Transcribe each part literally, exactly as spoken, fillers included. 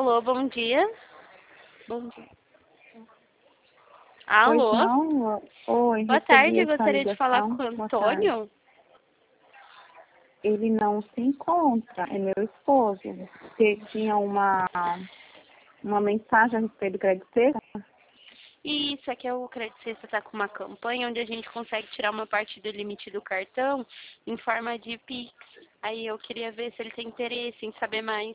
Alô, bom dia. Bom dia. Pois Alô? não? Oi, Boa recebi tarde, essa gostaria de falar ligação. com o Boa tarde. Antônio. Ele não se encontra, é meu esposo. Você tinha uma, uma mensagem a respeito do crédito sexta? E isso aqui é o Crédito Sexta está com uma campanha onde a gente consegue tirar uma parte do limite do cartão em forma de Pix. Aí eu queria ver se ele tem interesse em saber mais.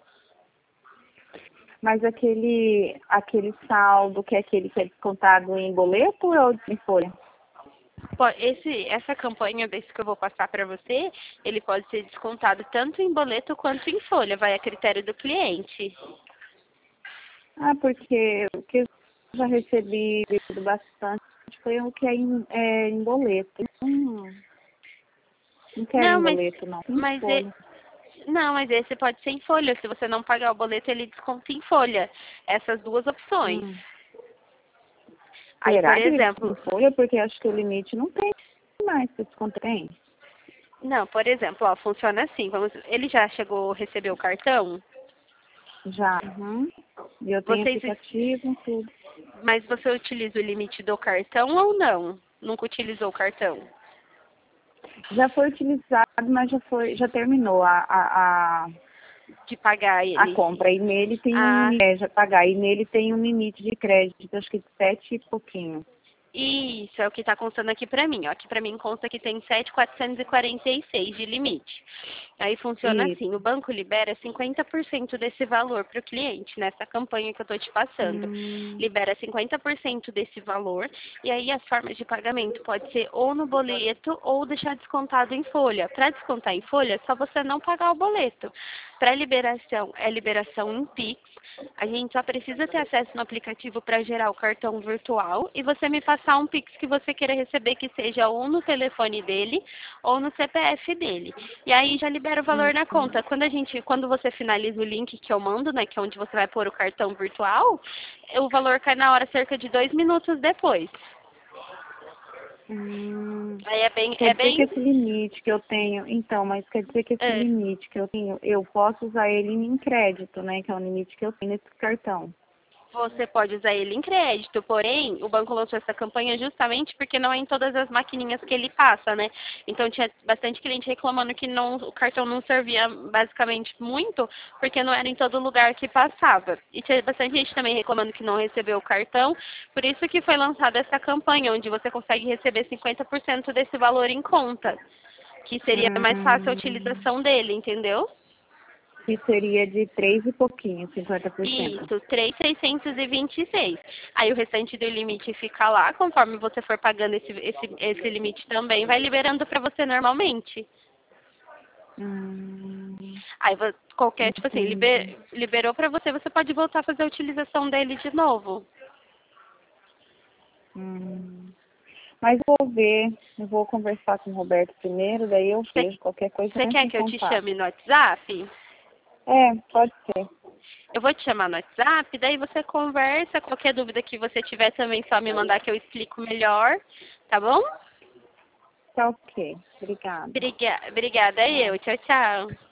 Mas aquele, aquele saldo que é aquele que é descontado em boleto ou em folha? Po- Esse, essa campanha desse que eu vou passar para você, ele pode ser descontado tanto em boleto quanto em folha, vai a critério do cliente. Ah, porque o que eu já recebi bastante foi o que é em, é em boleto. Hum, não quero Não, em mas, boleto, não. Em mas e- folha. não, mas esse pode ser em folha. Se você não pagar o boleto, ele desconta em folha. Essas duas opções. Hum. Aí, por Será que ele exemplo, em folha? Porque acho que o limite não tem mais que desconto tem. não, por exemplo, ó, funciona assim. Vamos, ele já chegou a receber o cartão? Já. Uhum. E eu tenho Vocês, aplicativo, tudo. mas você utiliza o limite do cartão ou não? Nunca utilizou o cartão? Já foi utilizado, mas já foi, já terminou a, a, a, De pagar a ele? compra. E nele tem um Ah, limite, é, já pagar, e nele tem um limite de crédito, acho que de sete e pouquinho. isso é o que está constando aqui para mim. Ó. Aqui para mim consta que tem sete mil quatrocentos e quarenta e seis de limite. Aí funciona E assim, o banco libera cinquenta por cento desse valor para o cliente, nessa campanha que eu estou te passando. hum, Libera cinquenta por cento desse valor, e aí as formas de pagamento pode ser ou no boleto ou deixar descontado em folha. Para descontar em folha, é só você não pagar o boleto. Para liberação, é liberação em Pix. A gente só precisa ter acesso no aplicativo para gerar o cartão virtual e você me passar um Pix que você queira receber, que seja ou no telefone dele ou no C P F dele. E aí já libera o valor hum, na conta. Quando a gente, quando você finaliza o link que eu mando, né, que é onde você vai pôr o cartão virtual, o valor cai na hora cerca de dois minutos depois. hum. Aí é bem, Quer é dizer que bem, esse limite que eu tenho, então, mas quer dizer que esse é, limite que eu tenho, eu posso usar ele em crédito, né? Que é o limite que eu tenho nesse cartão. você pode usar ele em crédito, porém, o banco lançou essa campanha justamente porque não é em todas as maquininhas que ele passa, né? Então tinha bastante cliente reclamando que não, o cartão não servia basicamente muito, porque não era em todo lugar que passava. E tinha bastante gente também reclamando que não recebeu o cartão, por isso que foi lançada essa campanha, onde você consegue receber cinquenta por cento desse valor em conta, que seria mais fácil a Hum. utilização dele, entendeu? Que seria de três e pouquinho, cinquenta por cento. Isso, três mil seiscentos e vinte e seis. Aí o restante do limite fica lá, conforme você for pagando esse, esse, esse limite também, vai liberando para você normalmente. Hum, Aí vo- qualquer, tipo assim, entendi. liber, liberou para você, você pode voltar a fazer a utilização dele de novo. Hum. Mas eu vou ver, eu vou conversar com o Roberto primeiro, daí eu Você vejo. Qualquer coisa eu você entro quer em que eu te contato. chame no WhatsApp? É, pode ser. Eu vou te chamar no WhatsApp, daí você conversa, qualquer dúvida que você tiver também, só me mandar que eu explico melhor, tá bom? Tá ok. Obrigada. Briga- Obrigada, eu. Tchau. Tchau, tchau.